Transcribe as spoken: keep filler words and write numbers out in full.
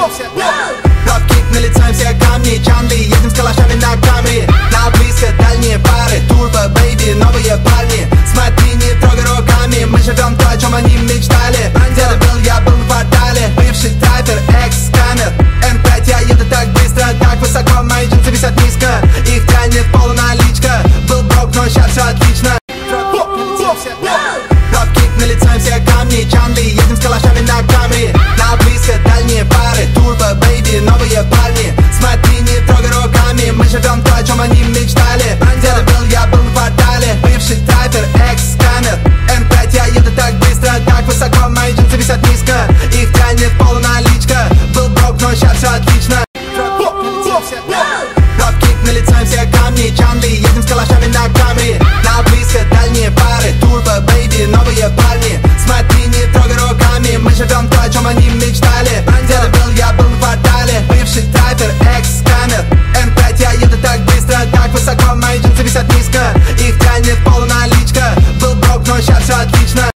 Дропкик на лице, все камни, Чанли, едем с калашами на камере. На близко дальние пары, турбо, бэйби, новые парни. Смотри, не трогай руками, мы живем то, о чем они мечтали. Где-то был, я был в квартале, бывший траппер, экс-камер. эм пять, я еду так быстро, так высоко, мои джинсы висят низко. Их тянет в полу наличка, был брок, но сейчас все отлично. Дропкик на лице, все камни, Чанли, едем с калашами на камере. На близко дальние пары, турбо, бэйби, новые парни. Смотри, не трогай руками, мы живем то, о чем они мечтали. Где-то был, я был в квартале, бывший траппер, экс-камер. эм пять, я еду так быстро, так высоко, мои джинсы висят низко. Их тянет в полу наличка, был брок, но сейчас все отлично. Дропкик на лице, все камни, Чанли, едем с калашами на камере. На близко дальние пары, турбо, бэйби, новые парни. Смотри, не трогай руками, мы живем то, о чем они мечтали. Где-то был, я был в квартале, бывший траппер, экс-камер. эм пять, я еду так быстро, так высоко, мои джинсы висят низко. Их тянет в полу наличка, был брок, но сейчас все отлично.